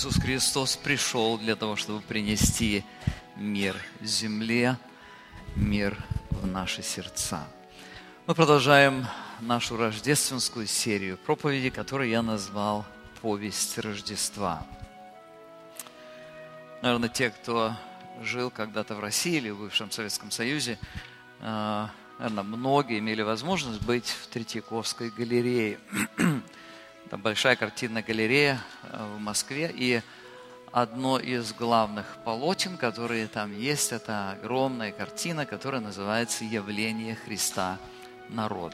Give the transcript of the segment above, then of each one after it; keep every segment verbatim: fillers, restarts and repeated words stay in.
Иисус Христос пришел для того, чтобы принести мир земле, мир в наши сердца. Мы продолжаем нашу рождественскую серию проповедей, которую я назвал «Повесть Рождества». Наверное, те, кто жил когда-то в России или в бывшем Советском Союзе, наверное, многие имели возможность быть в Третьяковской галерее. Это большая картинная галерея в Москве, и одно из главных полотен, которые там есть, это огромная картина, которая называется «Явление Христа народу».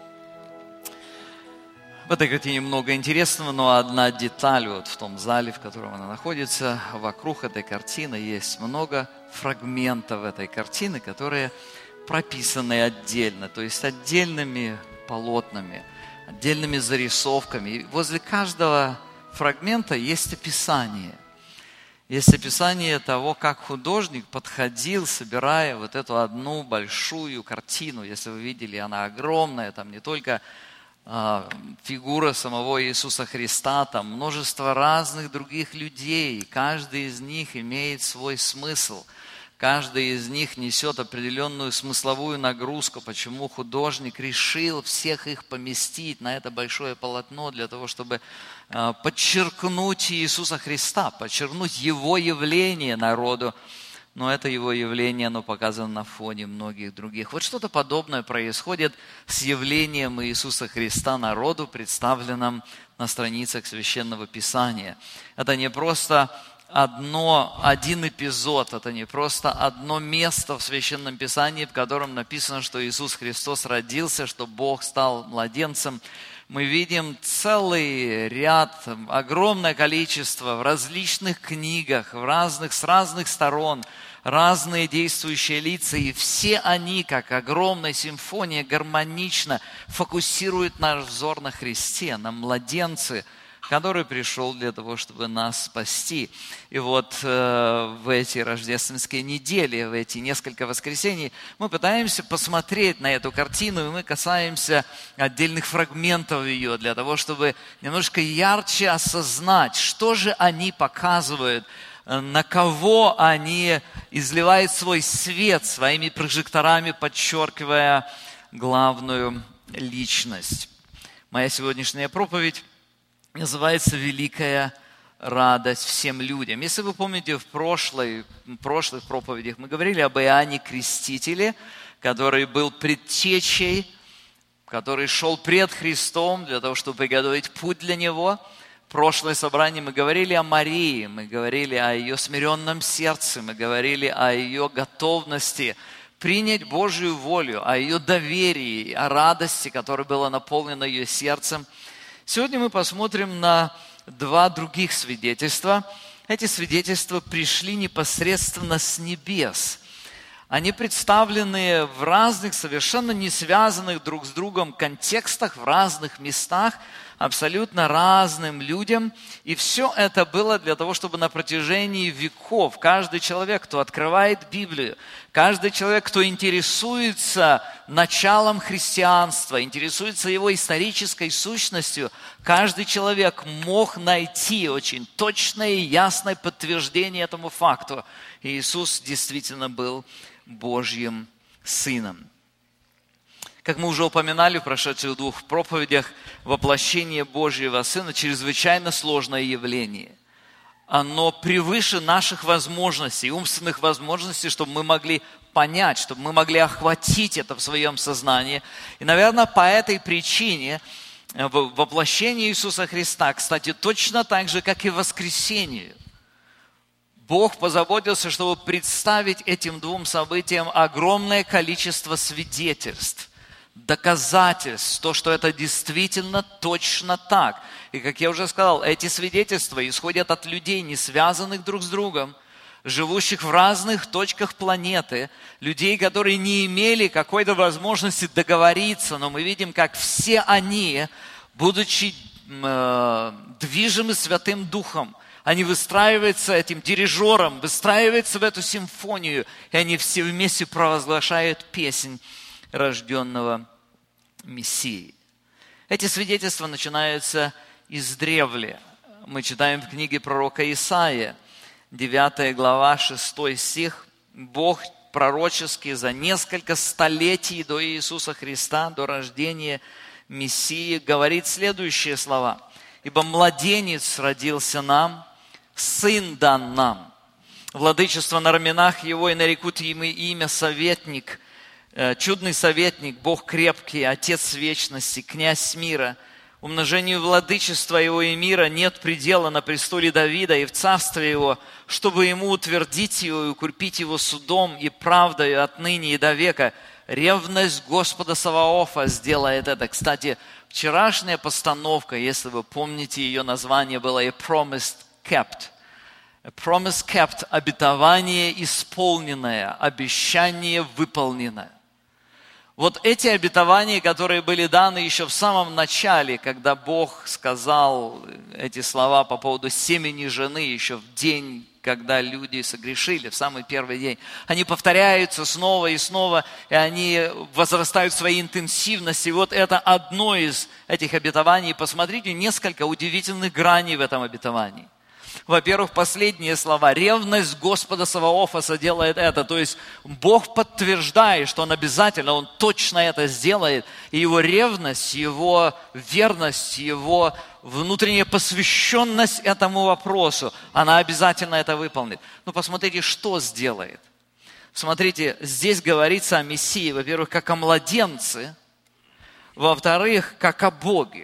В этой картине много интересного, но одна деталь вот в том зале, в котором она находится, вокруг этой картины есть много фрагментов этой картины, которые прописаны отдельно, то есть отдельными полотнами, отдельными зарисовками. И возле каждого фрагмента есть описание. Есть описание того, как художник подходил, собирая вот эту одну большую картину. Если вы видели, она огромная, там не только а, фигура самого Иисуса Христа, там множество разных других людей. Каждый из них имеет свой смысл. Каждый из них несет определенную смысловую нагрузку, почему художник решил всех их поместить на это большое полотно для того, чтобы подчеркнуть Иисуса Христа, подчеркнуть Его явление народу. Но это Его явление, оно показано на фоне многих других. Вот что-то подобное происходит с явлением Иисуса Христа народу, представленным на страницах Священного Писания. Это не просто Одно, один эпизод, это не просто одно место в Священном Писании, в котором написано, что Иисус Христос родился, что Бог стал младенцем. Мы видим целый ряд, огромное количество в различных книгах, в разных, с разных сторон, разные действующие лица, и все они, как огромная симфония, гармонично фокусируют наш взор на Христе, на младенце, который пришел для того, чтобы нас спасти. И вот э, в эти рождественские недели, в эти несколько воскресений мы пытаемся посмотреть на эту картину, и мы касаемся отдельных фрагментов ее, для того, чтобы немножко ярче осознать, что же они показывают, на кого они изливают свой свет своими прожекторами, подчеркивая главную личность. Моя сегодняшняя проповедь называется «Великая радость всем людям». Если вы помните, в прошлой, в прошлых проповедях мы говорили об Иоанне Крестителе, который был предтечей, который шел пред Христом для того, чтобы приготовить путь для Него. В прошлое собрание мы говорили о Марии, мы говорили о ее смиренном сердце, мы говорили о ее готовности принять Божью волю, о ее доверии, о радости, которая была наполнена ее сердцем. Сегодня мы посмотрим на два других свидетельства. Эти свидетельства пришли непосредственно с небес. Они представлены в разных, совершенно не связанных друг с другом контекстах, в разных местах, абсолютно разным людям. И все это было для того, чтобы на протяжении веков каждый человек, кто открывает Библию, каждый человек, кто интересуется началом христианства, интересуется его исторической сущностью, каждый человек мог найти очень точное и ясное подтверждение этому факту. Иисус действительно был Божьим Сыном. Как мы уже упоминали в прошедших двух проповедях, воплощение Божьего Сына – чрезвычайно сложное явление. Оно превыше наших возможностей, умственных возможностей, чтобы мы могли понять, чтобы мы могли охватить это в своем сознании. И, наверное, по этой причине воплощение Иисуса Христа, кстати, точно так же, как и воскресение, Бог позаботился, чтобы представить этим двум событиям огромное количество свидетельств, доказательств, то, что это действительно точно так. И, как я уже сказал, эти свидетельства исходят от людей, не связанных друг с другом, живущих в разных точках планеты, людей, которые не имели какой-то возможности договориться, но мы видим, как все они, будучи э, движимы Святым Духом, они выстраиваются этим дирижером, выстраиваются в эту симфонию, и они все вместе провозглашают песнь рожденного Мессии. Эти свидетельства начинаются издревле. мы читаем в книге пророка Исаия, девятая глава, шестой стих. Бог пророчески за несколько столетий до Иисуса Христа, до рождения Мессии, говорит следующие слова. «Ибо младенец родился нам, сын дан нам. Владычество на раменах его, и нарекут ему имя советник, чудный советник, Бог крепкий, Отец вечности, князь мира. Умножению владычества его и мира нет предела на престоле Давида и в царстве его, чтобы ему утвердить его и укрепить его судом и правдою отныне и до века. Ревность Господа Саваофа сделает это». Кстати, вчерашняя постановка, если вы помните, ее название было «A Promise Kept». A Promise Kept – обетование исполненное, обещание выполненное. Вот эти обетования, которые были даны еще в самом начале, когда Бог сказал эти слова по поводу семени жены, еще в день, когда люди согрешили, в самый первый день, они повторяются снова и снова, и они возрастают в своей интенсивности. И вот это одно из этих обетований. Посмотрите, несколько удивительных граней в этом обетовании. Во-первых, последние слова. Ревность Господа Саваофа соделает это. То есть Бог подтверждает, что Он обязательно, Он точно это сделает. И Его ревность, Его верность, Его внутренняя посвященность этому вопросу, она обязательно это выполнит. Ну, посмотрите, что сделает. Смотрите, здесь говорится о Мессии, во-первых, как о младенце, во-вторых, как о Боге.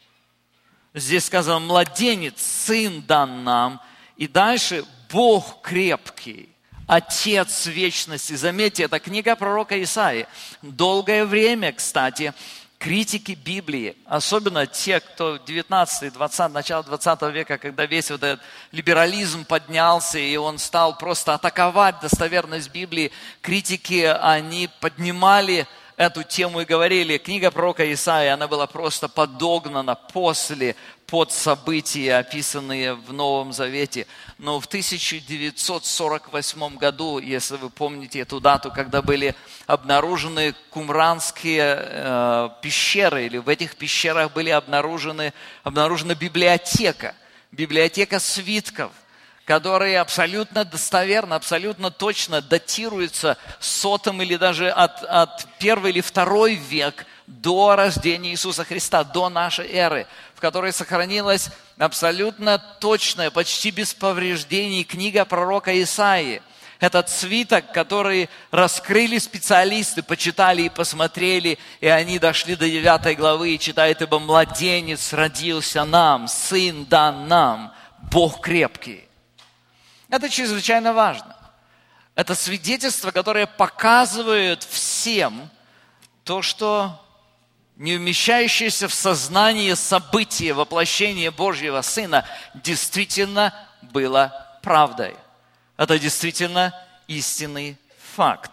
Здесь сказано, младенец, сын дан нам. И дальше Бог крепкий, Отец вечности. Заметьте, это книга пророка Исаии. Долгое время, кстати, критики Библии, особенно те, кто девятнадцатый, двадцатый, начало двадцатого века, когда весь вот этот либерализм поднялся, и он стал просто атаковать достоверность Библии, критики, они поднимали эту тему и говорили, книга пророка Исаии, она была просто подогнана после, под события, описанные в Новом Завете. Но в тысяча девятьсот сорок восьмом году, если вы помните эту дату, когда были обнаружены кумранские э, пещеры, или в этих пещерах были обнаружены, обнаружена библиотека, библиотека свитков, которые абсолютно достоверно, абсолютно точно датируются сотым или даже от, от первый или второй век до рождения Иисуса Христа, до нашей эры, в которой сохранилась абсолютно точная, почти без повреждений книга пророка Исаии. Этот свиток, который раскрыли специалисты, почитали и посмотрели, и они дошли до девятой главы и читают, ибо младенец родился нам, сын дан нам, Бог крепкий. Это чрезвычайно важно. Это свидетельство, которое показывает всем то, что не умещающееся в сознание событие воплощения Божьего Сына действительно было правдой. Это действительно истинный факт.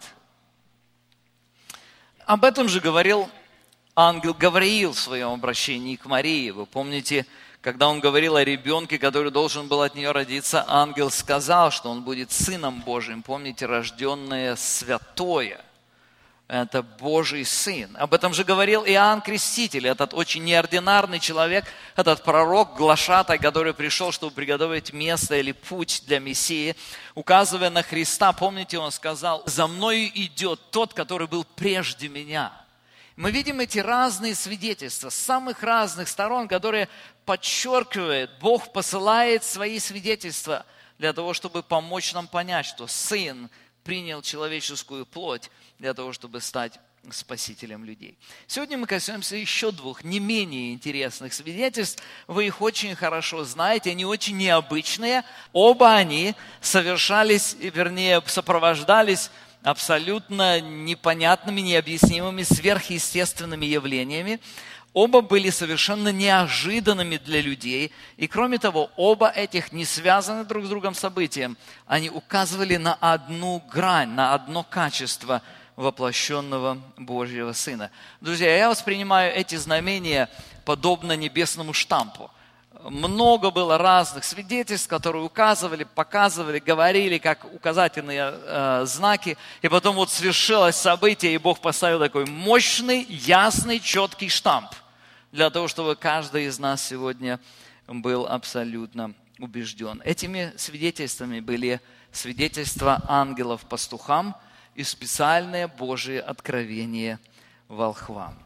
Об этом же говорил ангел Гавриил в своем обращении к Марии. Вы помните, когда он говорил о ребенке, который должен был от нее родиться, ангел сказал, что он будет Сыном Божьим. Помните, рожденное святое. Это Божий Сын. Об этом же говорил Иоанн Креститель, этот очень неординарный человек, этот пророк, глашатай, который пришел, чтобы приготовить место или путь для Мессии. Указывая на Христа, помните, он сказал, «За мною идет тот, который был прежде меня». Мы видим эти разные свидетельства с самых разных сторон, которые подчеркивают, Бог посылает свои свидетельства для того, чтобы помочь нам понять, что Сын принял человеческую плоть для того, чтобы стать спасителем людей. Сегодня мы коснемся еще двух не менее интересных свидетельств. Вы их очень хорошо знаете, они очень необычные. Оба они совершались, вернее, сопровождались абсолютно непонятными, необъяснимыми, сверхъестественными явлениями. Оба были совершенно неожиданными для людей. И кроме того, оба этих не связаны друг с другом события. Они указывали на одну грань, на одно качество воплощенного Божьего Сына. Друзья, я воспринимаю эти знамения подобно небесному штампу. Много было разных свидетельств, которые указывали, показывали, говорили, как указательные э, знаки. И потом вот свершилось событие, и Бог поставил такой мощный, ясный, четкий штамп для того, чтобы каждый из нас сегодня был абсолютно убежден. Этими свидетельствами были свидетельства ангелов пастухам и специальное Божие откровение волхвам.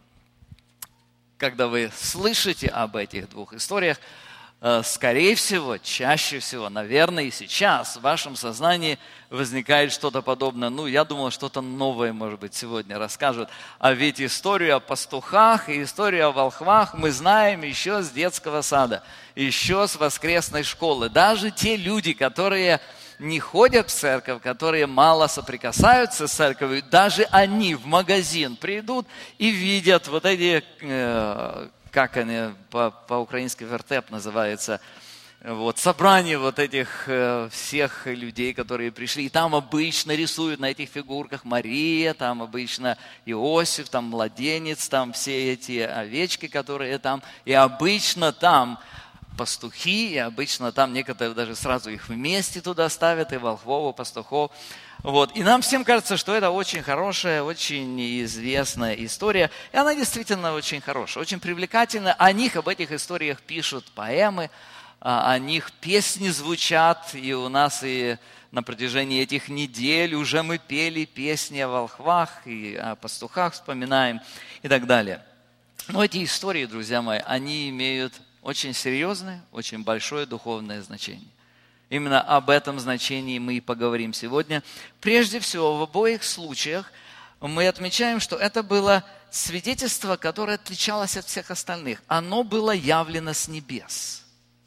Когда вы слышите об этих двух историях, скорее всего, чаще всего, наверное, и сейчас в вашем сознании возникает что-то подобное. Ну, я думал, что-то новое, может быть, сегодня расскажут. А ведь историю о пастухах и историю о волхвах мы знаем еще с детского сада, еще с воскресной школы. Даже те люди, которые не ходят в церковь, которые мало соприкасаются с церковью, даже они в магазин придут и видят вот эти, э, как они по- по-украински вертеп называется, вот, собрание вот этих э, всех людей, которые пришли. И там обычно рисуют на этих фигурках Мария, там обычно Иосиф, там младенец, там все эти овечки, которые там. И обычно там пастухи, и обычно там некоторые даже сразу их вместе туда ставят, и волхвов, и пастухов. Вот. И нам всем кажется, что это очень хорошая, очень известная история. И она действительно очень хорошая, очень привлекательная. О них, об этих историях пишут поэмы, о них песни звучат. И у нас и на протяжении этих недель уже мы пели песни о волхвах и о пастухах вспоминаем и так далее. Но эти истории, друзья мои, они имеют очень серьезное, очень большое духовное значение. Именно об этом значении мы и поговорим сегодня. Прежде всего, в обоих случаях мы отмечаем, что это было свидетельство, которое отличалось от всех остальных. Оно было явлено с небес.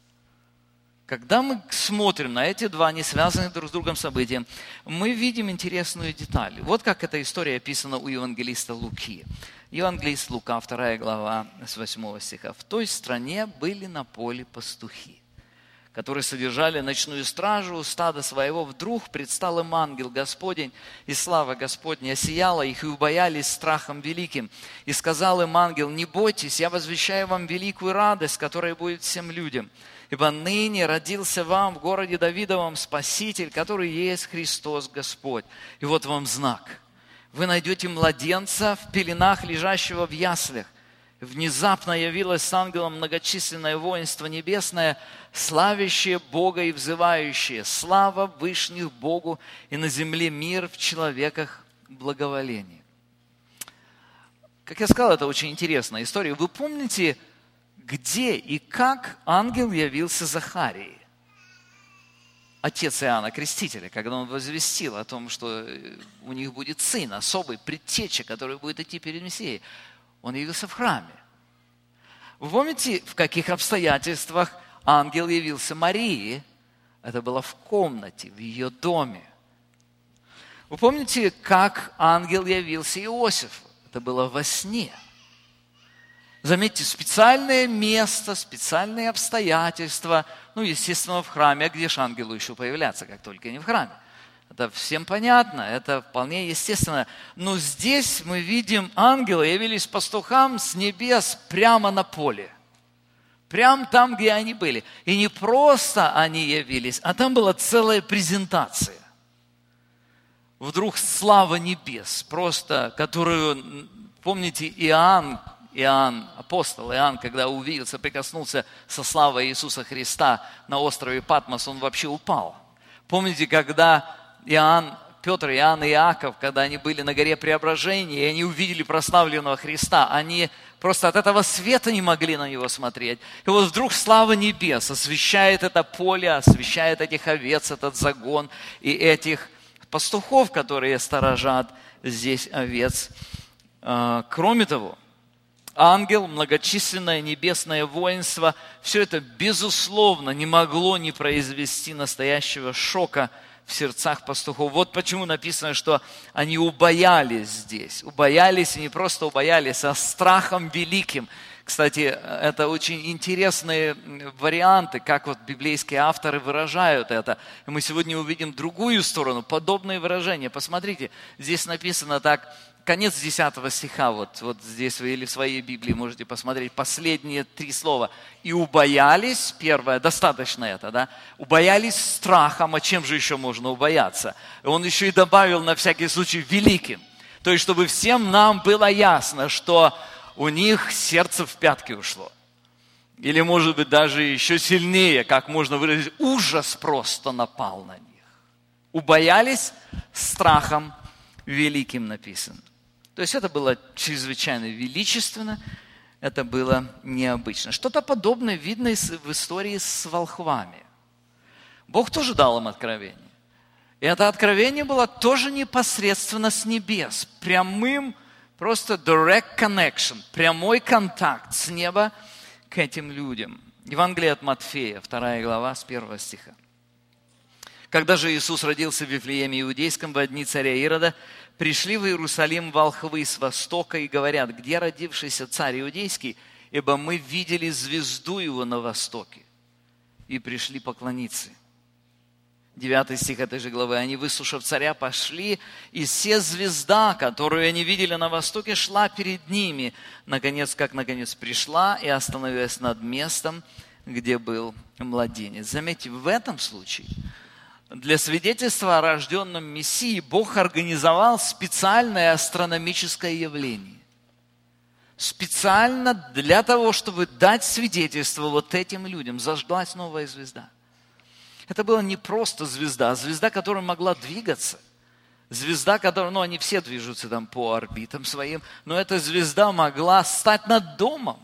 Когда мы смотрим на эти два не связанные друг с другом события, мы видим интересную деталь. Вот как эта история описана у евангелиста Луки. Евангелист Лука, вторая глава, с восьмого стиха. «В той стране были на поле пастухи, которые содержали ночную стражу у стада своего. Вдруг предстал им ангел Господень, и слава Господня осияла их, и убоялись страхом великим. И сказал им ангел: не бойтесь, я возвещаю вам великую радость, которая будет всем людям. Ибо ныне родился вам в городе Давидовом Спаситель, который есть Христос Господь. И вот вам знак. Вы найдете младенца в пеленах, лежащего в яслях. Внезапно явилось с ангелом многочисленное воинство небесное, славящее Бога и взывающее: слава вышних Богу, и на земле мир, в человеках благоволение». Как я сказал, это очень интересная история. Вы помните, где и как ангел явился Захарии, отец Иоанна Крестителя, когда он возвестил о том, что у них будет сын, особый предтеча, который будет идти перед Мессией? Он явился в храме. Вы помните, в каких обстоятельствах ангел явился Марии? Это было в комнате, в ее доме. Вы помните, как ангел явился Иосифу? Это было во сне. Заметьте, специальное место, специальные обстоятельства. Ну, естественно, в храме. А где же ангелу еще появляться, как только не в храме? Это всем понятно, это вполне естественно. Но здесь мы видим, ангелы явились пастухам с небес прямо на поле. Прямо там, где они были. И не просто они явились, а там была целая презентация. Вдруг слава небес, просто, которую, помните, Иоанн, Иоанн, апостол Иоанн, когда увидел, соприкоснулся со славой Иисуса Христа на острове Патмос, он вообще упал. Помните, когда Иоанн, Петр, Иоанн и Иаков, когда они были на горе Преображения, и они увидели прославленного Христа, они просто от этого света не могли на него смотреть. И вот вдруг слава небес освещает это поле, освещает этих овец, этот загон и этих пастухов, которые сторожат здесь овец. Кроме того, ангел, многочисленное небесное воинство, все это, безусловно, не могло не произвести настоящего шока в сердцах пастухов. Вот почему написано, что они убоялись здесь. Убоялись, и не просто убоялись, а страхом великим. Кстати, это очень интересные варианты, как вот библейские авторы выражают это. И мы сегодня увидим другую сторону, подобные выражения. Посмотрите, здесь написано так, конец десятого стиха, вот, вот здесь вы или в своей Библии можете посмотреть последние три слова. «И убоялись», первое, достаточно это, да? «Убоялись страхом», а чем же еще можно убояться? И он еще и добавил на всякий случай «великим». То есть, чтобы всем нам было ясно, что у них сердце в пятки ушло. Или, может быть, даже еще сильнее, как можно выразить, ужас просто напал на них. Убоялись страхом великим написано. То есть это было чрезвычайно величественно, это было необычно. Что-то подобное видно в истории с волхвами. Бог тоже дал им откровение. И это откровение было тоже непосредственно с небес. Прямым, просто direct connection, прямой контакт с неба к этим людям. Евангелие от Матфея, вторая глава, с первого стиха. Когда же Иисус родился в Вифлееме Иудейском во дни царя Ирода, пришли в Иерусалим волхвы с востока и говорят: где родившийся царь Иудейский? Ибо мы видели звезду его на востоке и пришли поклониться. Девятый стих этой же главы. Они, выслушав царя, пошли, и се звезда, которую они видели на востоке, шла перед ними. Наконец, как наконец пришла и остановилась над местом, где был младенец. Заметьте, в этом случае для свидетельства о рожденном Мессии Бог организовал специальное астрономическое явление. Специально для того, чтобы дать свидетельство вот этим людям. Зажглась новая звезда. Это была не просто звезда, а звезда, которая могла двигаться. Звезда, которая, ну, они все движутся там по орбитам своим, но эта звезда могла стать над домом.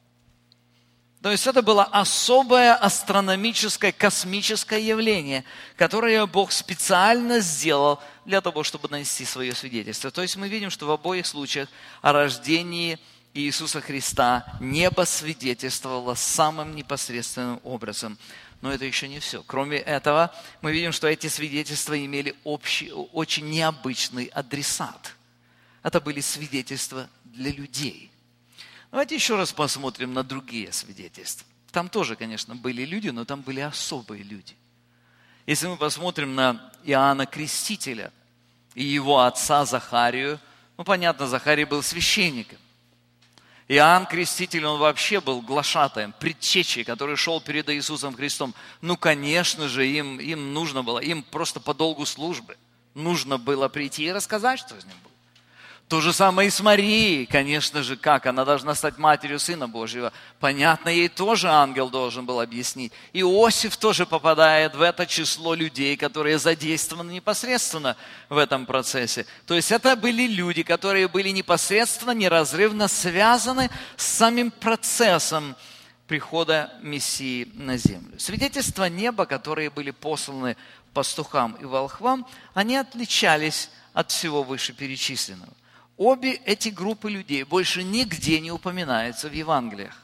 То есть это было особое астрономическое, космическое явление, которое Бог специально сделал для того, чтобы нанести свое свидетельство. То есть мы видим, что в обоих случаях о рождении Иисуса Христа небо свидетельствовало самым непосредственным образом. Но это еще не все. Кроме этого, мы видим, что эти свидетельства имели общий, очень необычный адресат. Это были свидетельства для людей. Давайте еще раз посмотрим на другие свидетельства. Там тоже, конечно, были люди, но там были особые люди. Если мы посмотрим на Иоанна Крестителя и его отца Захарию, ну, понятно, Захарий был священником. Иоанн Креститель, он вообще был глашатаем, предтечей, который шел перед Иисусом Христом. Ну, конечно же, им, им нужно было, им просто по долгу службы нужно было прийти и рассказать, что с ним было. То же самое и с Марией, конечно же, как она должна стать матерью Сына Божьего. Понятно, ей тоже ангел должен был объяснить. Иосиф тоже попадает в это число людей, которые задействованы непосредственно в этом процессе. То есть это были люди, которые были непосредственно, неразрывно связаны с самим процессом прихода Мессии на землю. Свидетельства неба, которые были посланы пастухам и волхвам, они отличались от всего вышеперечисленного. Обе эти группы людей больше нигде не упоминаются в Евангелиях.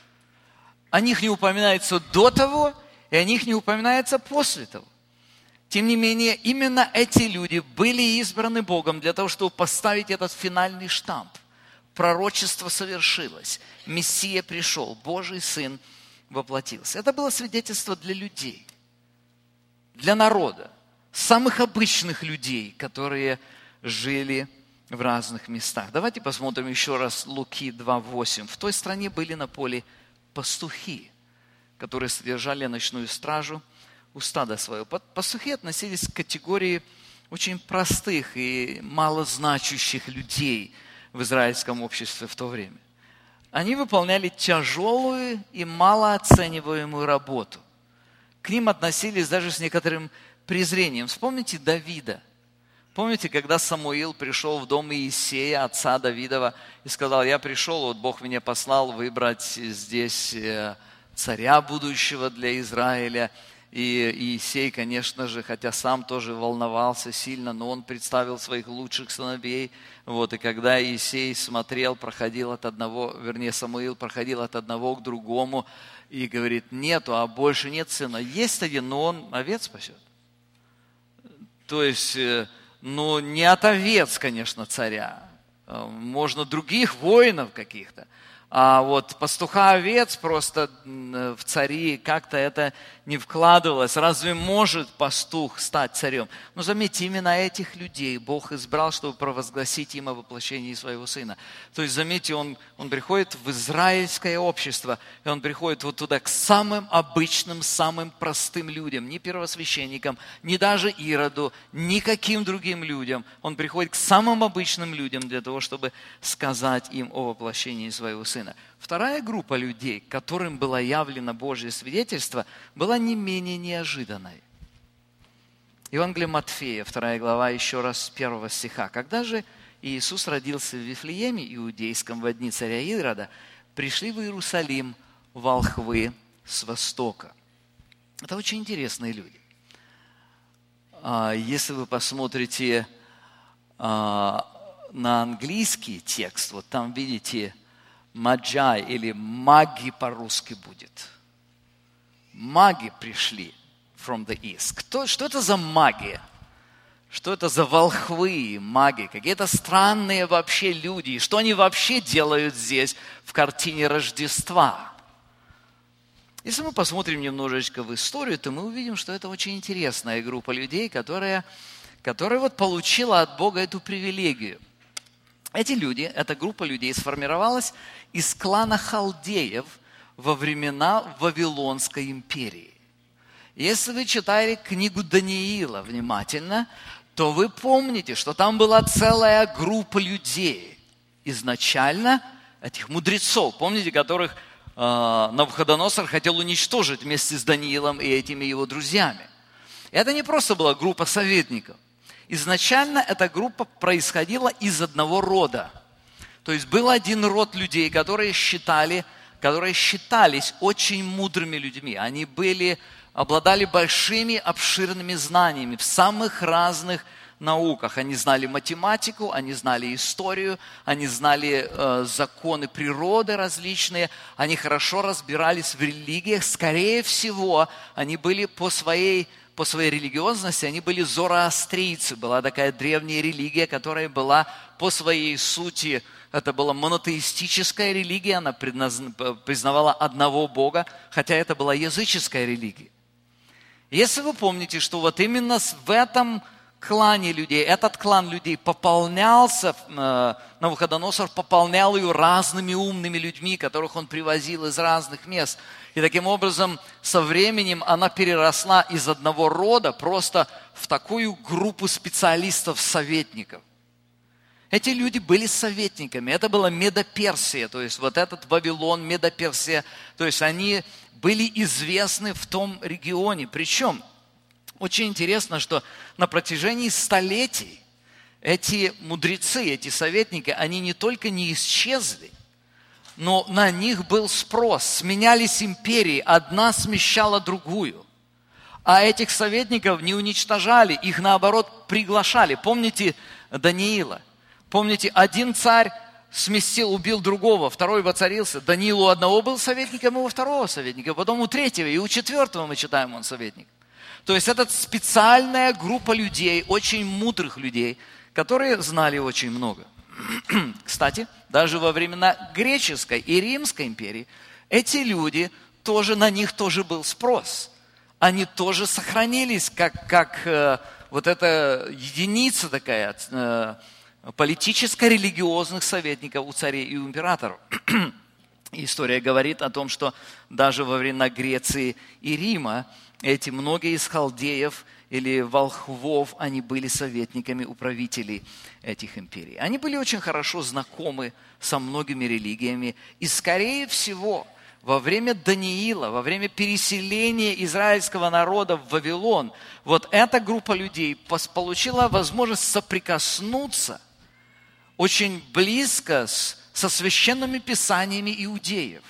О них не упоминается до того, и о них не упоминается после того. Тем не менее, именно эти люди были избраны Богом для того, чтобы поставить этот финальный штамп. Пророчество совершилось, Мессия пришел, Божий Сын воплотился. Это было свидетельство для людей, для народа, самых обычных людей, которые жили в разных местах. Давайте посмотрим еще раз Луки два восемь. В той стране были на поле пастухи, которые содержали ночную стражу у стада своего. Пастухи относились к категории очень простых и малозначащих людей в израильском обществе в то время. Они выполняли тяжелую и малооцениваемую работу. К ним относились даже с некоторым презрением. Вспомните Давида. Помните, когда Самуил пришел в дом Иисея, отца Давидова, и сказал: я пришел, вот Бог меня послал выбрать здесь царя будущего для Израиля. И Иисей, конечно же, хотя сам тоже волновался сильно, но он представил своих лучших сыновей. Вот, и когда Иисей смотрел, проходил от одного, вернее, Самуил проходил от одного к другому и говорит: нету, а больше нет сына. Есть один, но он овец пасет. То есть... Ну, не от овец, конечно, царя. Можно других воинов каких-то. А вот пастуха овец просто в цари как-то это не вкладывалось. Разве может пастух стать царем? Но заметьте, именно этих людей Бог избрал, чтобы провозгласить им о воплощении своего Сына. То есть, заметьте, он, он приходит в израильское общество, и он приходит вот туда к самым обычным, самым простым людям, не первосвященникам, не даже Ироду, никаким другим людям. Он приходит к самым обычным людям для того, чтобы сказать им о воплощении своего Сына. Сына. Вторая группа людей, которым было явлено Божье свидетельство, была не менее неожиданной. Евангелие Матфея, вторая глава, еще раз с первого стиха. «Когда же Иисус родился в Вифлееме Иудейском во дни царя Ирода, пришли в Иерусалим волхвы с востока». Это очень интересные люди. Если вы посмотрите на английский текст, вот там видите «маджай» или «маги» по-русски будет. Маги пришли from the east. Кто, что это за магия? Что это за волхвы, маги? Какие-то странные вообще люди. Что они вообще делают здесь в картине Рождества? Если мы посмотрим немножечко в историю, то мы увидим, что это очень интересная группа людей, которая, которая вот получила от Бога эту привилегию. Эти люди, эта группа людей сформировалась из клана халдеев во времена Вавилонской империи. Если вы читали книгу Даниила внимательно, то вы помните, что там была целая группа людей. Изначально этих мудрецов, помните, которых Навуходоносор хотел уничтожить вместе с Даниилом и этими его друзьями. Это не просто была группа советников. Изначально эта группа происходила из одного рода. То есть был один род людей, которые считали, которые считались очень мудрыми людьми. Они были, обладали большими, обширными знаниями в самых разных науках. Они знали математику, они знали историю, они знали э, законы природы различные, они хорошо разбирались в религиях. Скорее всего, они были по своей, по своей религиозности, они были зороастрийцы. Была такая древняя религия, которая была по своей сути, это была монотеистическая религия, она признавала одного Бога, хотя это была языческая религия. Если вы помните, что вот именно в этом клане людей, этот клан людей пополнялся, Навуходоносор пополнял ее разными умными людьми, которых он привозил из разных мест. И таким образом со временем она переросла из одного рода просто в такую группу специалистов-советников. Эти люди были советниками, это была Медоперсия, то есть вот этот Вавилон, Медоперсия, то есть они были известны в том регионе. Причем очень интересно, что на протяжении столетий эти мудрецы, эти советники, они не только не исчезли, но на них был спрос. Сменялись империи, одна смещала другую. А этих советников не уничтожали, их наоборот приглашали. Помните Даниила? Помните, один царь сместил, убил другого, второй воцарился. Даниил у одного был советником, и у второго советника, потом у третьего, и у четвертого мы читаем, он советник. То есть это специальная группа людей, очень мудрых людей, которые знали очень много. Кстати, даже во времена греческой и римской империи эти люди, тоже, на них тоже был спрос. Они тоже сохранились как, как э, вот эта единица такая э, политическо-религиозных советников у царей и у императоров. История говорит о том, что даже во времена Греции и Рима эти многие из халдеев или волхвов, они были советниками у правителей этих империй. Они были очень хорошо знакомы со многими религиями. И, скорее всего, во время Даниила, во время переселения израильского народа в Вавилон, вот эта группа людей получила возможность соприкоснуться очень близко с, со священными писаниями иудеев.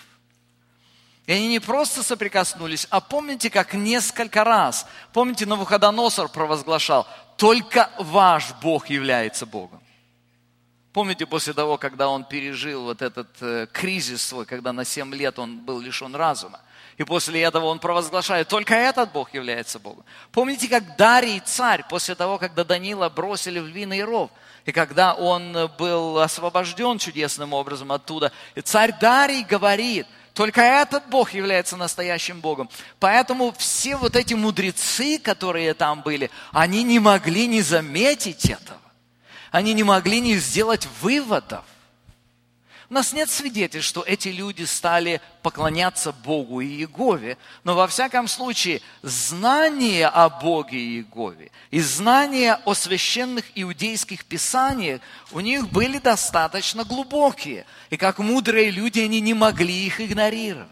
И они не просто соприкоснулись, а помните, как несколько раз, помните, Навуходоносор провозглашал, только ваш Бог является Богом. Помните, после того, когда он пережил вот этот э, кризис свой, когда на семь лет он был лишен разума, и после этого он провозглашает, только этот Бог является Богом. Помните, как Дарий царь, после того, когда Даниила бросили в львиный ров, и когда он был освобожден чудесным образом оттуда, и царь Дарий говорит, только этот Бог является настоящим Богом. Поэтому все вот эти мудрецы, которые там были, они не могли не заметить этого. Они не могли не сделать выводов. У нас нет свидетельств, что эти люди стали поклоняться Богу и Иегове, но во всяком случае знание о Боге и Иегове и знание о священных иудейских писаниях у них были достаточно глубокие, и как мудрые люди они не могли их игнорировать.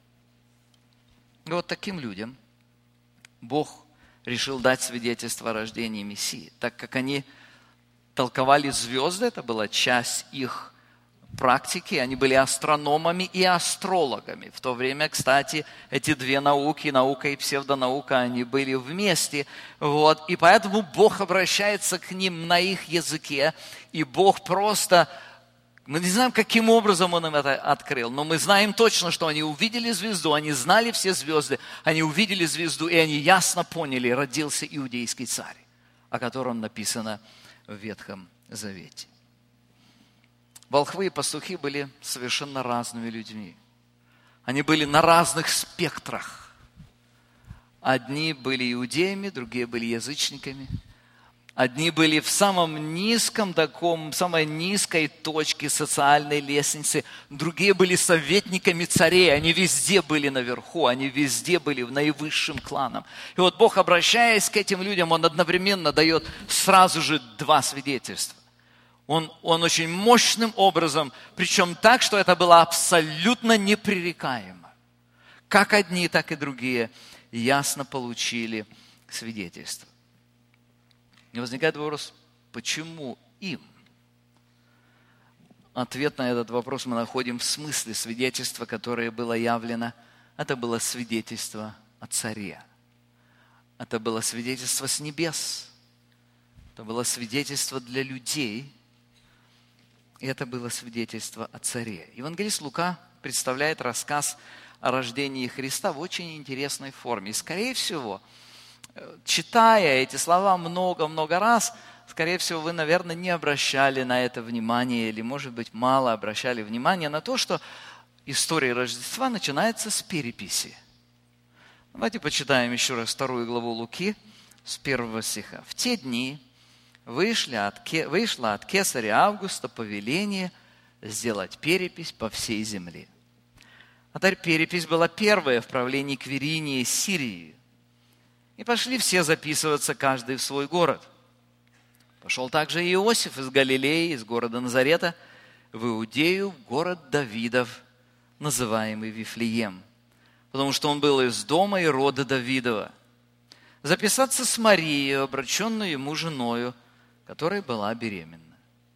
И вот таким людям Бог решил дать свидетельство о рождении Мессии, так как они толковали звезды, это была часть их практики, они были астрономами и астрологами. В то время, кстати, эти две науки, наука и псевдонаука, они были вместе. Вот. И поэтому Бог обращается к ним на их языке, и Бог просто, мы не знаем, каким образом Он им это открыл, но мы знаем точно, что они увидели звезду, они знали все звезды, они увидели звезду, и они ясно поняли, родился иудейский царь, о котором написано в Ветхом Завете. Волхвы и пастухи были совершенно разными людьми. Они были на разных спектрах. Одни были иудеями, другие были язычниками. Одни были в самом низком таком, самой низкой точке социальной лестницы. Другие были советниками царей. Они везде были наверху, они везде были в наивысшем кланом. И вот Бог, обращаясь к этим людям, Он одновременно дает сразу же два свидетельства. Он, он очень мощным образом, причем так, что это было абсолютно непререкаемо. Как одни, так и другие ясно получили свидетельство. И возникает вопрос, почему им? Ответ на этот вопрос мы находим в смысле свидетельства, которое было явлено. Это было свидетельство о царе. Это было свидетельство с небес. Это было свидетельство для людей. И это было свидетельство о царе. Евангелист Лука представляет рассказ о рождении Христа в очень интересной форме. И, скорее всего, читая эти слова много-много раз, скорее всего, вы, наверное, не обращали на это внимания или, может быть, мало обращали внимания на то, что история Рождества начинается с переписи. Давайте почитаем еще раз вторую главу Луки с первого стиха. «В те дни вышли от, вышло от кесаря Августа повеление сделать перепись по всей земле». А теперь перепись была первая в правлении Квиринии Сирии. И пошли все записываться, каждый в свой город. Пошел также Иосиф из Галилеи, из города Назарета, в Иудею, в город Давидов, называемый Вифлеем, потому что он был из дома и рода Давидова, записаться с Марией, обрученной ему женою, которая была беременна.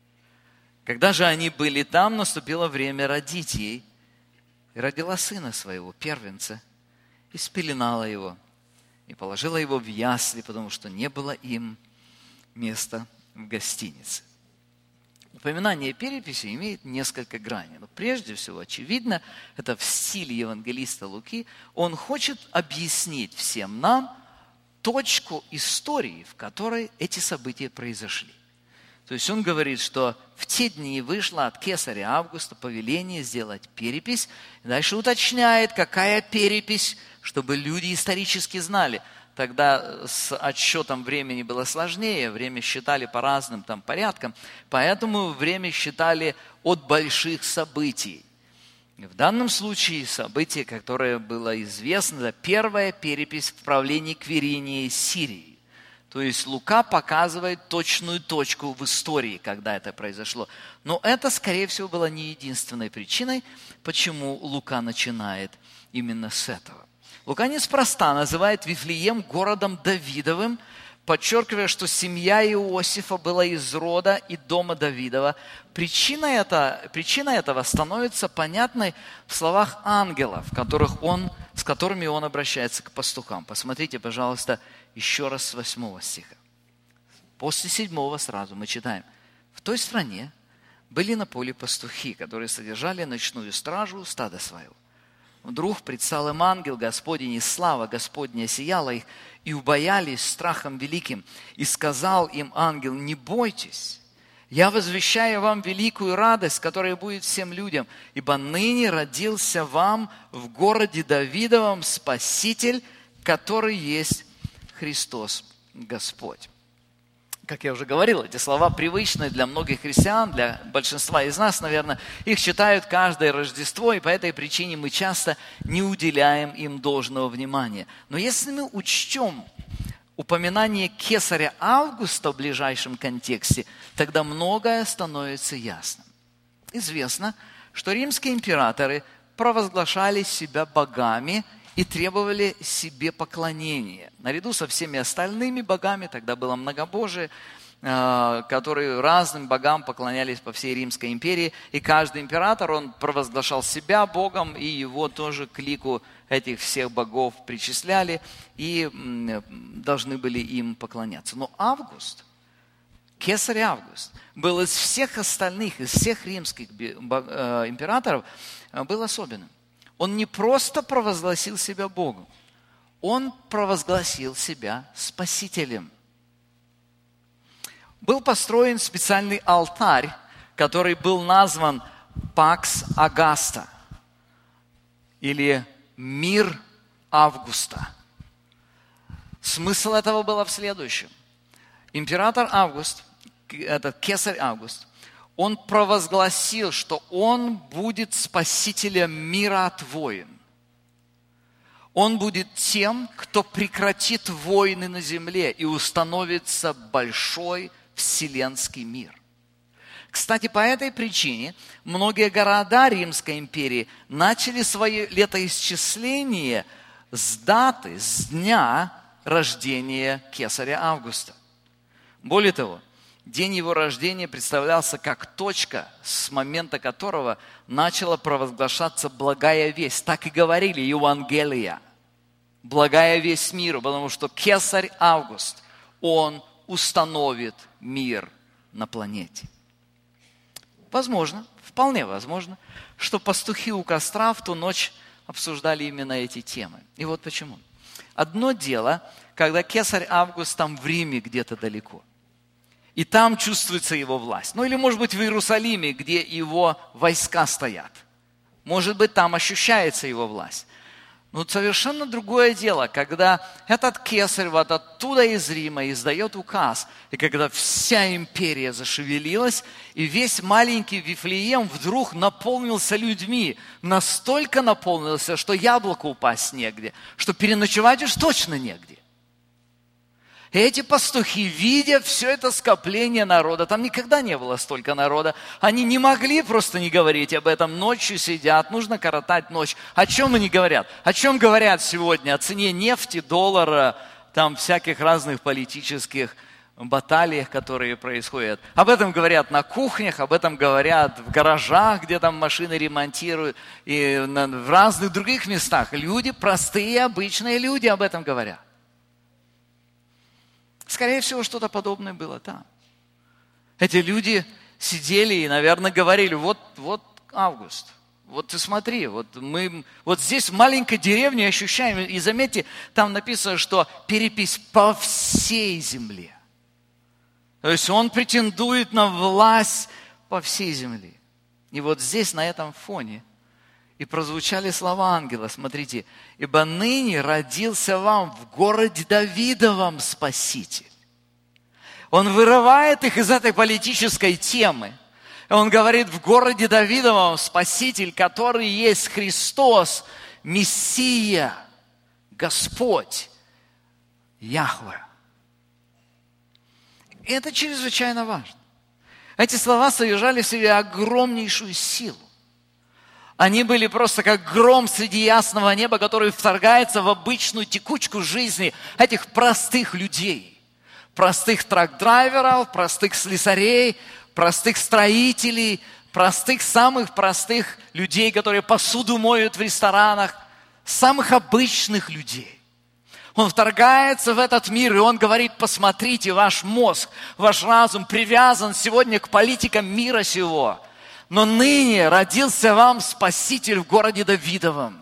Когда же они были там, наступило время родить ей, и родила сына своего, первенца, и спеленала его, и положила его в ясли, потому что не было им места в гостинице. Упоминание переписи имеет несколько граней. Но прежде всего, очевидно, это в стиле евангелиста Луки. Он хочет объяснить всем нам точку истории, в которой эти события произошли. То есть он говорит, что в те дни вышло от кесаря Августа повеление сделать перепись. И дальше уточняет, какая перепись, чтобы люди исторически знали. Тогда с отсчетом времени было сложнее, время считали по разным там порядкам, поэтому время считали от больших событий. И в данном случае событие, которое было известно, это первая перепись в правлении Квиринии Сирии. То есть Лука показывает точную точку в истории, когда это произошло. Но это, скорее всего, была не единственной причиной, почему Лука начинает именно с этого. Лука неспроста называет Вифлеем городом Давидовым, подчеркивая, что семья Иосифа была из рода и дома Давидова. Причина, это, причина этого становится понятной в словах ангелов, которых он, с которыми он обращается к пастухам. Посмотрите, пожалуйста, еще раз с восьмого стиха. После седьмого сразу мы читаем. «В той стране были на поле пастухи, которые содержали ночную стражу у стада своего. Вдруг предстал им ангел Господень, и слава Господня сияла их, и убоялись страхом великим. И сказал им ангел: не бойтесь, я возвещаю вам великую радость, которая будет всем людям, ибо ныне родился вам в городе Давидовом Спаситель, который есть Христос Господь». Как я уже говорил, эти слова привычны для многих христиан, для большинства из нас, наверное. Их читают каждое Рождество, и по этой причине мы часто не уделяем им должного внимания. Но если мы учтем упоминание кесаря Августа в ближайшем контексте, тогда многое становится ясным. Известно, что римские императоры провозглашали себя богами и требовали себе поклонения. Наряду со всеми остальными богами, тогда было многобожие, которые разным богам поклонялись по всей Римской империи. И каждый император, он провозглашал себя богом, и его тоже к лику этих всех богов причисляли и должны были им поклоняться. Но Август, кесарь Август, был из всех остальных, из всех римских императоров, был особенным. Он не просто провозгласил себя Богом, он провозгласил себя Спасителем. Был построен специальный алтарь, который был назван Пакс Агаста, или Мир Августа. Смысл этого был в следующем. Император Август, этот кесарь Август, он провозгласил, что он будет спасителем мира от войн. Он будет тем, кто прекратит войны на земле и установится большой вселенский мир. Кстати, по этой причине многие города Римской империи начали свое летоисчисление с даты, с дня рождения кесаря Августа. Более того, день его рождения представлялся как точка, с момента которого начала провозглашаться благая весть. Так и говорили Евангелия. Благая весть миру, потому что кесарь Август, он установит мир на планете. Возможно, вполне возможно, что пастухи у костра в ту ночь обсуждали именно эти темы. И вот почему. Одно дело, когда кесарь Август там в Риме где-то далеко. И там чувствуется его власть. Ну или, может быть, в Иерусалиме, где его войска стоят. Может быть, там ощущается его власть. Но совершенно другое дело, когда этот кесарь вот оттуда из Рима издает указ, и когда вся империя зашевелилась, и весь маленький Вифлеем вдруг наполнился людьми. Настолько наполнился, что яблоку упасть негде, что переночевать уж точно негде. И эти пастухи, видя все это скопление народа, там никогда не было столько народа, они не могли просто не говорить об этом. Ночью сидят, нужно коротать ночь. О чем они говорят? О чем говорят сегодня? О цене нефти, доллара, там всяких разных политических баталиях, которые происходят. Об этом говорят на кухнях, об этом говорят в гаражах, где там машины ремонтируют, и в разных других местах. Люди, простые, обычные люди об этом говорят. Скорее всего, что-то подобное было там. Эти люди сидели и, наверное, говорили, вот, вот Август, вот ты смотри, вот мы вот здесь в маленькой деревне ощущаем, и заметьте, там написано, что перепись по всей земле. То есть он претендует на власть по всей земле. И вот здесь, на этом фоне, и прозвучали слова ангела, смотрите, «Ибо ныне родился вам в городе Давидовом Спаситель». Он вырывает их из этой политической темы. Он говорит, в городе Давидовом Спаситель, который есть Христос, Мессия, Господь, Яхве. Это чрезвычайно важно. Эти слова содержали в себе огромнейшую силу. Они были просто как гром среди ясного неба, который вторгается в обычную текучку жизни этих простых людей. Простых трак-драйверов, простых слесарей, простых строителей, простых, самых простых людей, которые посуду моют в ресторанах, самых обычных людей. Он вторгается в этот мир, и он говорит, посмотрите, ваш мозг, ваш разум привязан сегодня к политикам мира сего. Но ныне родился вам Спаситель в городе Давидовом,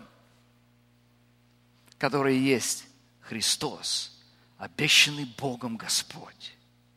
который есть Христос, обещанный Богом Господь.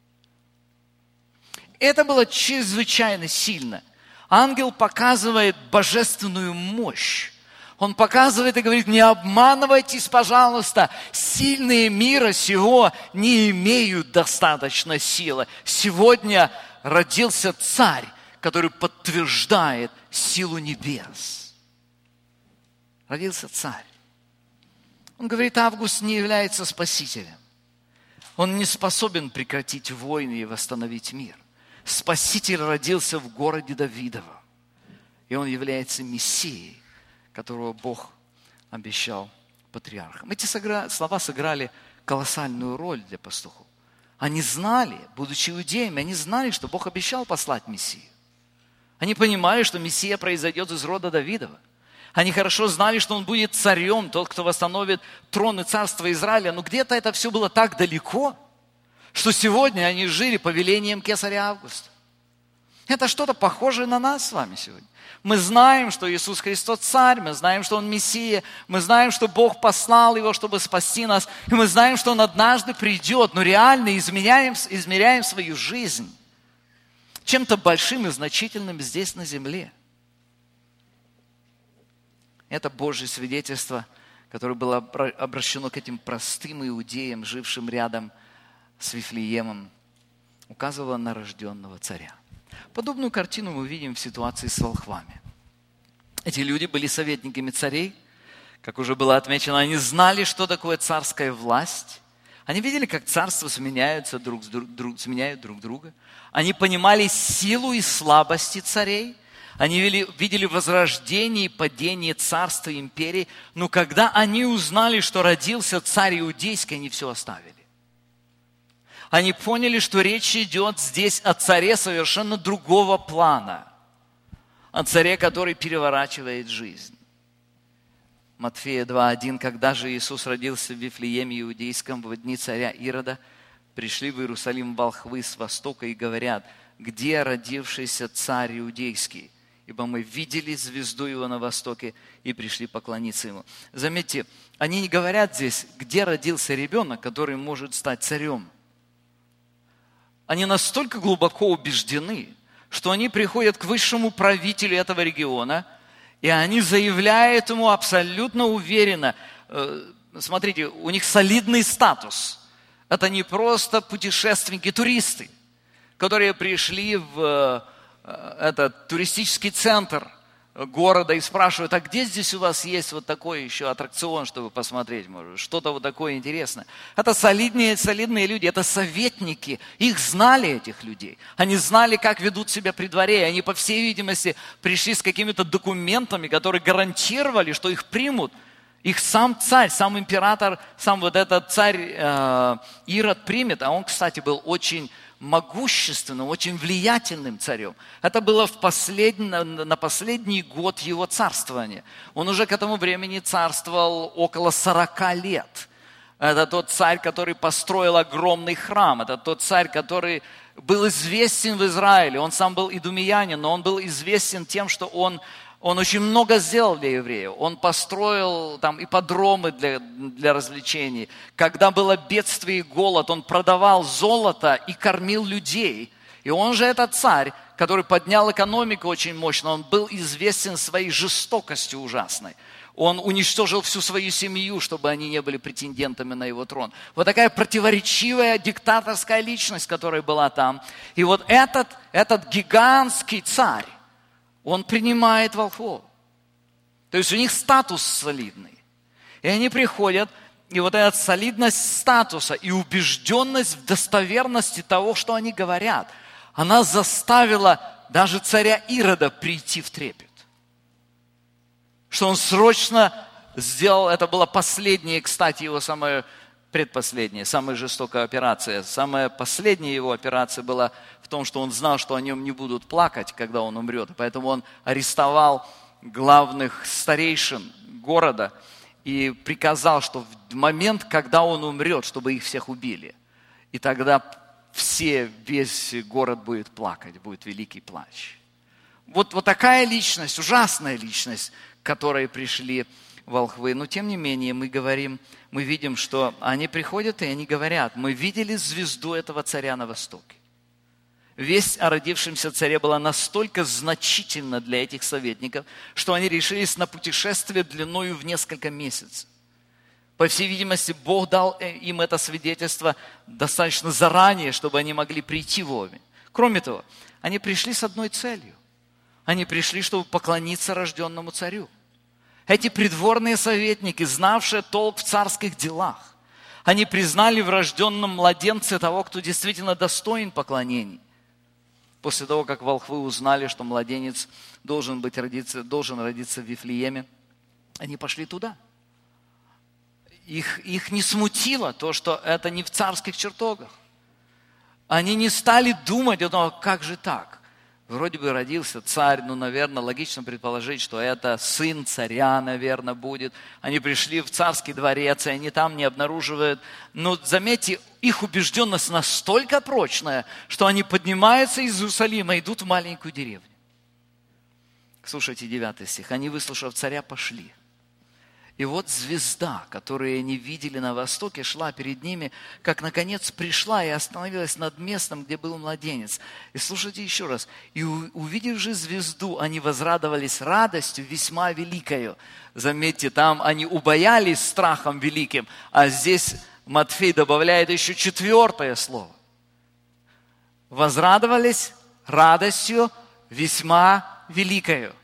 Это было чрезвычайно сильно. Ангел показывает божественную мощь. Он показывает и говорит: не обманывайтесь, пожалуйста, сильные мира сего не имеют достаточно силы. Сегодня родился царь, который подтверждает силу небес. Родился царь. Он говорит, Август не является спасителем. Он не способен прекратить войны и восстановить мир. Спаситель родился в городе Давидово. И он является Мессией, которого Бог обещал патриархам. Эти слова сыграли колоссальную роль для пастухов. Они знали, будучи иудеями, они знали, что Бог обещал послать Мессию. Они понимали, что Мессия произойдет из рода Давидова. Они хорошо знали, что Он будет царем, тот, кто восстановит трон и царство Израиля. Но где-то это все было так далеко, что сегодня они жили по велениям кесаря Августа. Это что-то похожее на нас с вами сегодня. Мы знаем, что Иисус Христос царь, мы знаем, что Он Мессия, мы знаем, что Бог послал Его, чтобы спасти нас, и мы знаем, что Он однажды придет, но реально изменяем, измеряем свою жизнь чем-то большим и значительным здесь на земле. Это Божье свидетельство, которое было обращено к этим простым иудеям, жившим рядом с Вифлеемом, указывало на рожденного царя. Подобную картину мы видим в ситуации с волхвами. Эти люди были советниками царей. Как уже было отмечено, они знали, что такое царская власть. Они видели, как царства сменяются друг, друг, сменяют друг друга. Они понимали силу и слабости царей. Они видели, видели возрождение и падение царства и империи. Но когда они узнали, что родился царь иудейский, они все оставили. Они поняли, что речь идет здесь о царе совершенно другого плана. О царе, который переворачивает жизнь. Матфея два один. Когда же Иисус родился в Вифлееме Иудейском в дни царя Ирода, пришли в Иерусалим волхвы с востока и говорят: где родившийся царь иудейский? Ибо мы видели звезду его на востоке и пришли поклониться ему. Заметьте, они не говорят здесь, где родился ребенок, который может стать царем. Они настолько глубоко убеждены, что они приходят к высшему правителю этого региона, и они заявляют ему абсолютно уверенно. Смотрите, у них солидный статус. Это не просто путешественники, туристы, которые пришли в этот туристический центр города и спрашивают: а где здесь у вас есть вот такой еще аттракцион, чтобы посмотреть, может, что-то вот такое интересное. Это солидные, солидные люди, это советники. Их знали, этих людей. Они знали, как ведут себя при дворе. Они, по всей видимости, пришли с какими-то документами, которые гарантировали, что их примут. Их сам царь, сам император, сам вот этот царь э, Ирод примет. А он, кстати, был очень могущественным, очень влиятельным царем. Это было в последний, на последний год его царствования. Он уже к этому времени царствовал около сорока лет. Это тот царь, который построил огромный храм. Это тот царь, который был известен в Израиле. Он сам был идумеянин, но он был известен тем, что он, он очень много сделал для евреев. Он построил там ипподромы для, для развлечений. Когда было бедствие и голод, он продавал золото и кормил людей. И он же этот царь, который поднял экономику очень мощно, он был известен своей жестокостью ужасной. Он уничтожил всю свою семью, чтобы они не были претендентами на его трон. Вот такая противоречивая диктаторская личность, которая была там. И вот этот, этот гигантский царь, он принимает волхвов. То есть у них статус солидный. И они приходят, и вот эта солидность статуса и убежденность в достоверности того, что они говорят, она заставила даже царя Ирода прийти в трепет. Что он срочно сделал, это была последняя, кстати, его самая предпоследняя, самая жестокая операция. Самая последняя его операция была в том, что он знал, что о нем не будут плакать, когда он умрет. Поэтому он арестовал главных старейшин города и приказал, что в момент, когда он умрет, чтобы их всех убили. И тогда все, весь город будет плакать, будет великий плач. Вот, вот такая личность, ужасная личность, к которой пришли волхвы. Но тем не менее мы говорим, мы видим, что они приходят и они говорят: мы видели звезду этого царя на востоке. Весть о родившемся царе была настолько значительна для этих советников, что они решились на путешествие длиною в несколько месяцев. По всей видимости, Бог дал им это свидетельство достаточно заранее, чтобы они могли прийти вовремя. Кроме того, они пришли с одной целью. Они пришли, чтобы поклониться рожденному царю. Эти придворные советники, знавшие толк в царских делах, они признали в рожденном младенце того, кто действительно достоин поклонений. После того, как волхвы узнали, что младенец должен, быть родиться, должен родиться в Вифлееме, они пошли туда. Их, их не смутило то, что это не в царских чертогах. Они не стали думать о том, как же так? Вроде бы родился царь, ну, наверное, логично предположить, что это сын царя, наверное, будет. Они пришли в царский дворец, и они там не обнаруживают. Но заметьте, их убежденность настолько прочная, что они поднимаются из Иерусалима, идут в маленькую деревню. Слушайте, девятый стих. Они, выслушав царя, пошли. И вот звезда, которую они видели на востоке, шла перед ними, как наконец пришла и остановилась над местом, где был младенец. И слушайте еще раз. И увидев же звезду, они возрадовались радостью весьма великою. Заметьте, там они убоялись страхом великим, а здесь Матфей добавляет еще четвертое слово. Возрадовались радостью весьма великою.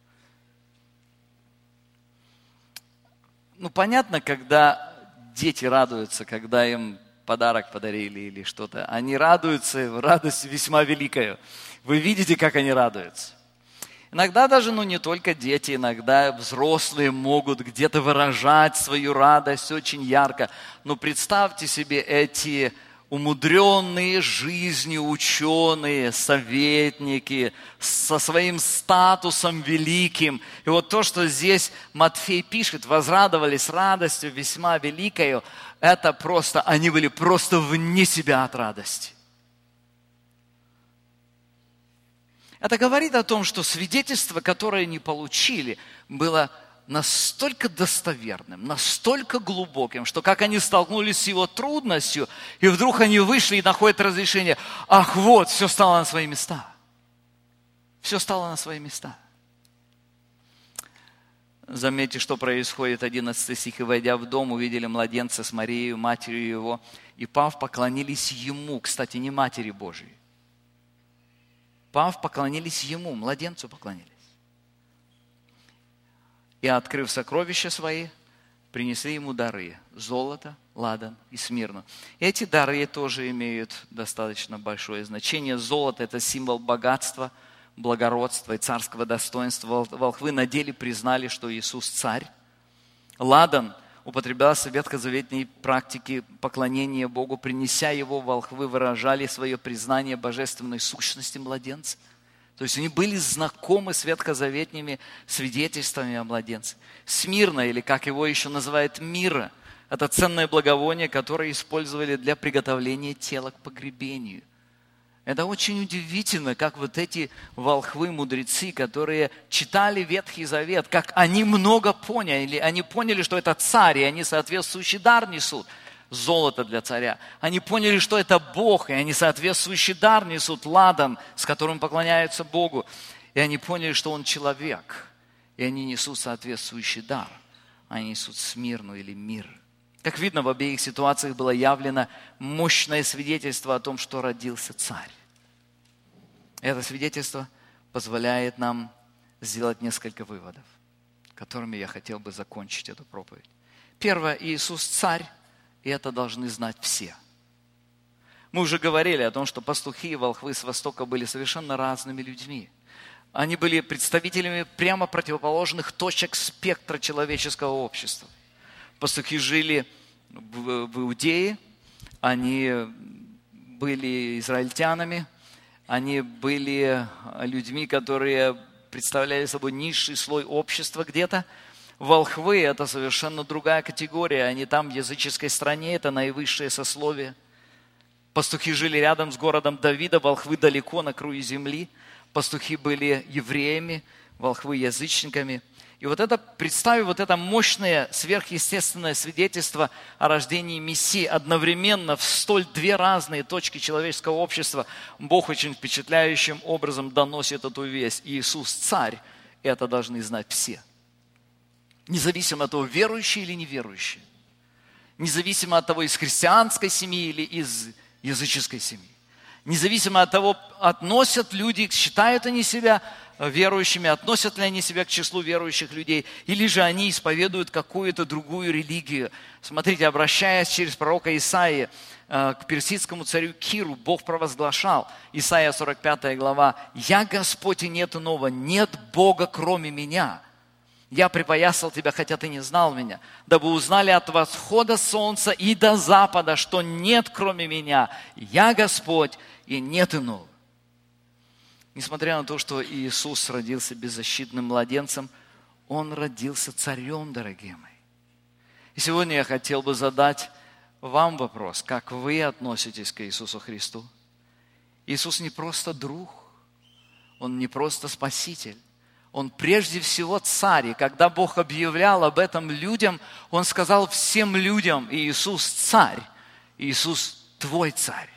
Ну, понятно, когда дети радуются, когда им подарок подарили или что-то. Они радуются, радость весьма великая. Вы видите, как они радуются. Иногда даже, ну, не только дети, иногда взрослые могут где-то выражать свою радость очень ярко. Но представьте себе эти умудренные жизнью ученые, советники, со своим статусом великим. И вот то, что здесь Матфей пишет, возрадовались радостью весьма великою, это просто, они были просто вне себя от радости. Это говорит о том, что свидетельство, которое они получили, было настолько достоверным, настолько глубоким, что как они столкнулись с его трудностью, и вдруг они вышли и находят разрешение. Ах, вот, все стало на свои места. Все стало на свои места. Заметьте, что происходит, одиннадцатый стих. «И, войдя в дом, увидели младенца с Марией, матерью его, и, пав, поклонились ему». Кстати, не матери Божией. Пав, поклонились ему, младенцу поклонились. И, открыв сокровища свои, принесли ему дары – золото, ладан и смирну. Эти дары тоже имеют достаточно большое значение. Золото – это символ богатства, благородства и царского достоинства. Волхвы на деле признали, что Иисус царь. Ладан употреблялся в ветхозаветной практике поклонения Богу. Принеся его, волхвы выражали свое признание божественной сущности младенца. То есть они были знакомы с ветхозаветными свидетельствами о младенце. Смирна, или как его еще называют, мира, это ценное благовоние, которое использовали для приготовления тела к погребению. Это очень удивительно, как вот эти волхвы-мудрецы, которые читали Ветхий Завет, как они много поняли. Они поняли, что это царь, и они соответствующий дар несут. Золото для царя. Они поняли, что это Бог, и они соответствующий дар несут, ладан, с которым поклоняются Богу. И они поняли, что Он человек, и они несут соответствующий дар. Они несут смирну или мир. Как видно, в обеих ситуациях было явлено мощное свидетельство о том, что родился царь. Это свидетельство позволяет нам сделать несколько выводов, которыми я хотел бы закончить эту проповедь. Первое. Иисус царь. И это должны знать все. Мы уже говорили о том, что пастухи и волхвы с Востока были совершенно разными людьми. Они были представителями прямо противоположных точек спектра человеческого общества. Пастухи жили в, в Иудее, они были израильтянами, они были людьми, которые представляли собой низший слой общества где-то. Волхвы – это совершенно другая категория. Они там в языческой стране, это наивысшее сословие. Пастухи жили рядом с городом Давида, волхвы далеко на краю земли. Пастухи были евреями, волхвы язычниками. И вот это, представив вот это мощное сверхъестественное свидетельство о рождении Мессии одновременно в столь две разные точки человеческого общества, Бог очень впечатляющим образом доносит эту весть. Иисус царь, и это должны знать все. Независимо от того, верующие или неверующие. Независимо от того, из христианской семьи или из языческой семьи. Независимо от того, относят люди, считают они себя верующими, относят ли они себя к числу верующих людей, или же они исповедуют какую-то другую религию. Смотрите, обращаясь через пророка Исаии к персидскому царю Киру, Бог провозглашал, Исаия сорок пятая глава, «Я Господь и нет иного, нет Бога кроме меня. Я припоясал тебя, хотя ты не знал меня, дабы узнали от восхода солнца и до запада, что нет кроме меня. Я Господь и нет иного». Несмотря на то, что Иисус родился беззащитным младенцем, Он родился царем, дорогие мои. И сегодня я хотел бы задать вам вопрос, как вы относитесь к Иисусу Христу? Иисус не просто друг, Он не просто спаситель. Он прежде всего царь. И когда Бог объявлял об этом людям, Он сказал всем людям: Иисус царь, Иисус твой царь.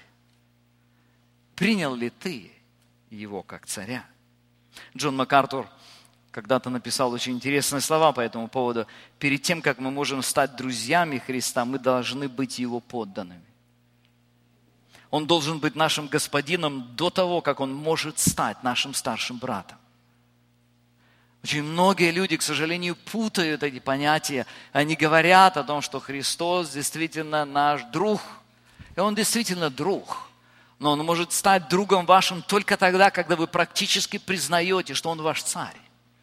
Принял ли ты Его как царя? Джон МакАртур когда-то написал очень интересные слова по этому поводу. Перед тем, как мы можем стать друзьями Христа, мы должны быть Его подданными. Он должен быть нашим господином до того, как Он может стать нашим старшим братом. Очень многие люди, к сожалению, путают эти понятия. Они говорят о том, что Христос действительно наш друг. И Он действительно друг. Но Он может стать другом вашим только тогда, когда вы практически признаете, что Он ваш царь.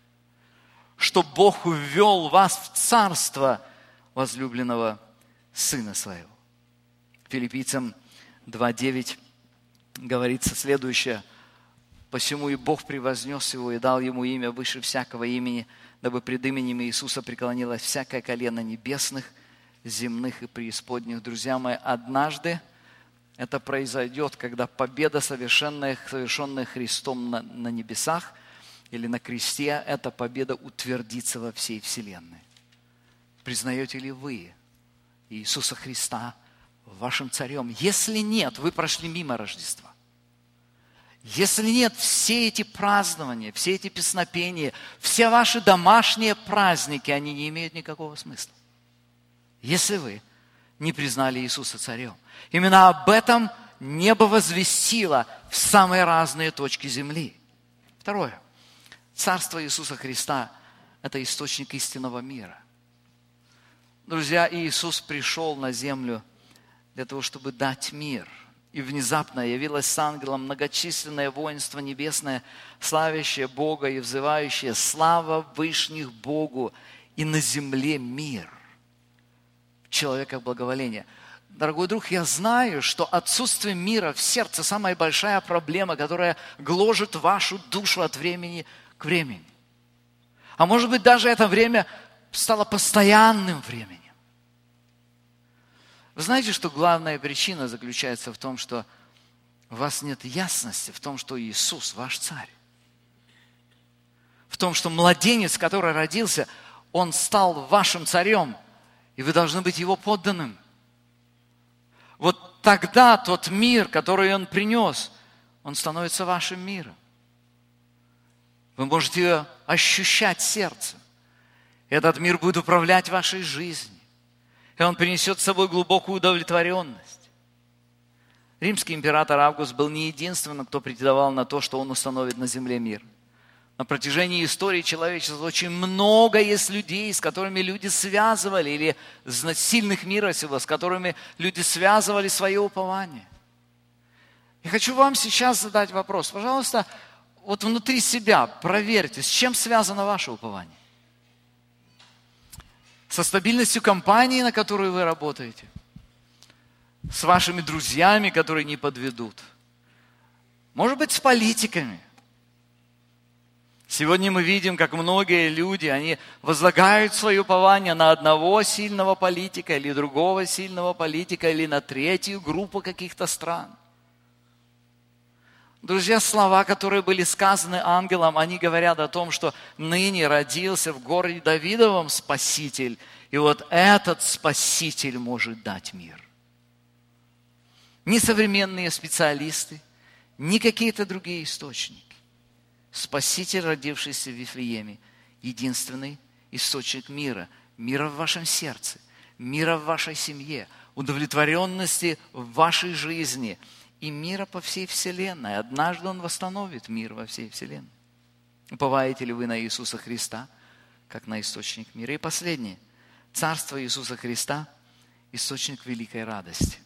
Что Бог ввел вас в царство возлюбленного Сына Своего. Филиппийцам два девять говорится следующее. «Посему и Бог превознес Его и дал Ему имя выше всякого имени, дабы пред именем Иисуса преклонилось всякое колено небесных, земных и преисподних». Друзья мои, однажды это произойдет, когда победа, совершенная, совершенная Христом на, на небесах или на кресте, эта победа утвердится во всей вселенной. Признаете ли вы Иисуса Христа вашим царем? Если нет, вы прошли мимо Рождества. Если нет, все эти празднования, все эти песнопения, все ваши домашние праздники, они не имеют никакого смысла. Если вы не признали Иисуса царем. Именно об этом небо возвестило в самые разные точки земли. Второе. Царство Иисуса Христа – это источник истинного мира. Друзья, Иисус пришел на землю для того, чтобы дать мир. И внезапно явилось с ангелом многочисленное воинство небесное, славящее Бога и взывающее: слава вышних Богу, и на земле мир. В человеках благоволение. Дорогой друг, я знаю, что отсутствие мира в сердце – самая большая проблема, которая гложет вашу душу от времени к времени. А может быть, даже это время стало постоянным временем. Вы знаете, что главная причина заключается в том, что у вас нет ясности в том, что Иисус ваш царь. В том, что младенец, который родился, он стал вашим царем, и вы должны быть его подданным. Вот тогда тот мир, который он принес, он становится вашим миром. Вы можете ощущать сердцем. Этот мир будет управлять вашей жизнью. И он принесет с собой глубокую удовлетворенность. Римский император Август был не единственным, кто претендовал на то, что он установит на земле мир. На протяжении истории человечества очень много есть людей, с которыми люди связывали, или сильных мира сего, с которыми люди связывали свое упование. Я хочу вам сейчас задать вопрос. Пожалуйста, вот внутри себя проверьте, с чем связано ваше упование. Со стабильностью компании, на которую вы работаете. С вашими друзьями, которые не подведут. Может быть, с политиками. Сегодня мы видим, как многие люди, они возлагают свое упование на одного сильного политика, или другого сильного политика, или на третью группу каких-то стран. Друзья, слова, которые были сказаны ангелом, они говорят о том, что ныне родился в городе Давидовом Спаситель, и вот этот Спаситель может дать мир. Ни современные специалисты, ни какие-то другие источники. Спаситель, родившийся в Вифлееме, единственный источник мира. Мира в вашем сердце, мира в вашей семье, удовлетворенности в вашей жизни и мира по всей вселенной. Однажды Он восстановит мир во всей вселенной. Уповаете ли вы на Иисуса Христа, как на источник мира? И последнее. Царство Иисуса Христа – источник великой радости.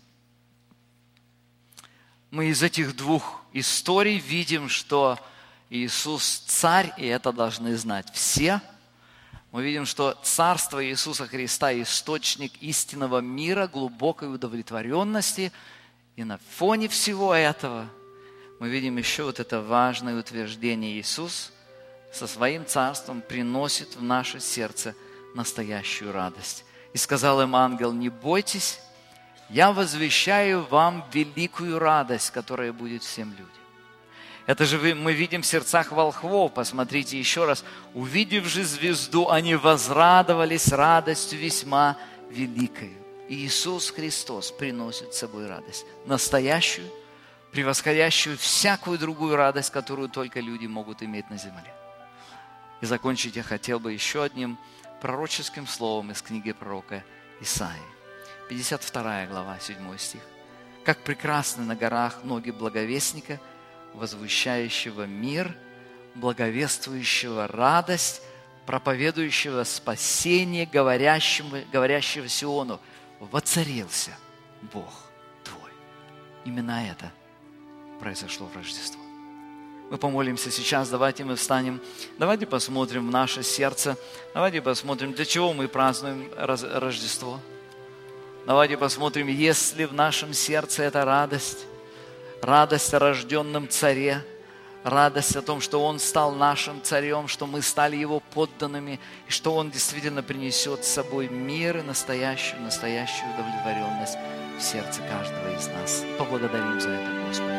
Мы из этих двух историй видим, что Иисус царь, и это должны знать все. Мы видим, что царство Иисуса Христа – источник истинного мира, глубокой удовлетворенности. И на фоне всего этого мы видим еще вот это важное утверждение. Иисус со своим царством приносит в наше сердце настоящую радость. И сказал им ангел: не бойтесь, я возвещаю вам великую радость, которая будет всем людям. Это же мы видим в сердцах волхвов. Посмотрите еще раз. Увидев же звезду, они возрадовались радостью весьма великою. Иисус Христос приносит с собой радость. Настоящую, превосходящую всякую другую радость, которую только люди могут иметь на земле. И закончить я хотел бы еще одним пророческим словом из книги пророка Исаии. пятьдесят вторая глава, седьмой стих. «Как прекрасны на горах ноги благовестника, возвещающего мир, благовествующего радость, проповедующего спасение, говорящего, говорящего Сиону: воцарился Бог твой». Именно это произошло в Рождество. Мы помолимся сейчас, давайте мы встанем, давайте посмотрим в наше сердце, давайте посмотрим, для чего мы празднуем Рождество. Давайте посмотрим, есть ли в нашем сердце эта радость, радость о рожденном царе, радость о том, что Он стал нашим царем, что мы стали Его подданными, и что Он действительно принесет с собой мир и настоящую, настоящую удовлетворенность в сердце каждого из нас. Поблагодарим за это Господа.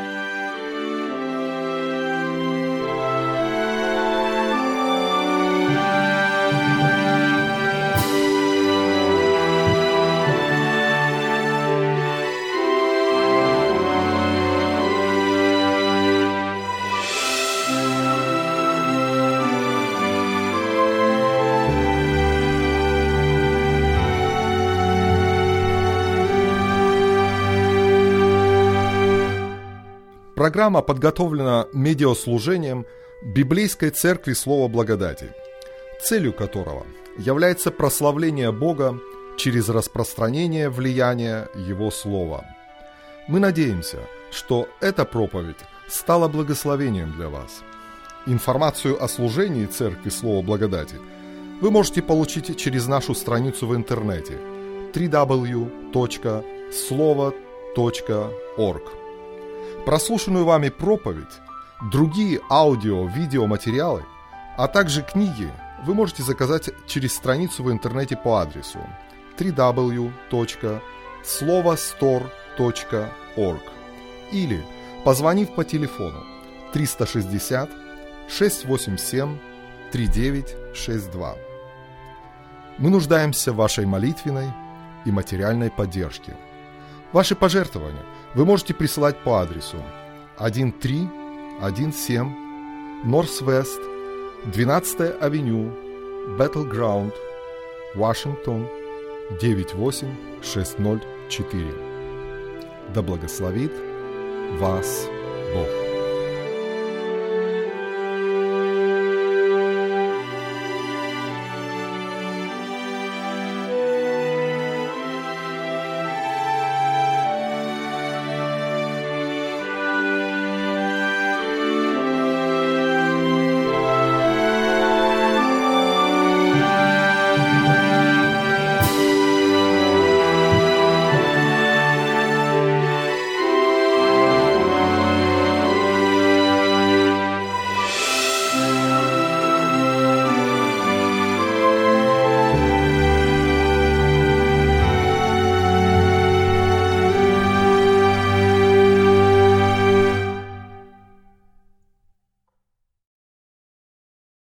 Программа подготовлена медиаслужением Библейской Церкви Слова Благодати, целью которого является прославление Бога через распространение влияния Его Слова. Мы надеемся, что эта проповедь стала благословением для вас. Информацию о служении Церкви Слова Благодати вы можете получить через нашу страницу в интернете дабл ю дабл ю дабл ю точка слово точка орг. Прослушанную вами проповедь, другие аудио-видеоматериалы, а также книги вы можете заказать через страницу в интернете по адресу дабл ю дабл ю дабл ю точка слово стор точка орг или позвонив по телефону триста шестьдесят шестьсот восемьдесят семь тридцать девять шестьдесят два. Мы нуждаемся в вашей молитвенной и материальной поддержке. Ваши пожертвования вы можете присылать по адресу тысяча триста семнадцать Норс-Вест, двенадцатая авеню, Battleground, Вашингтон, девять восемь шесть ноль четыре. Да благословит вас Бог.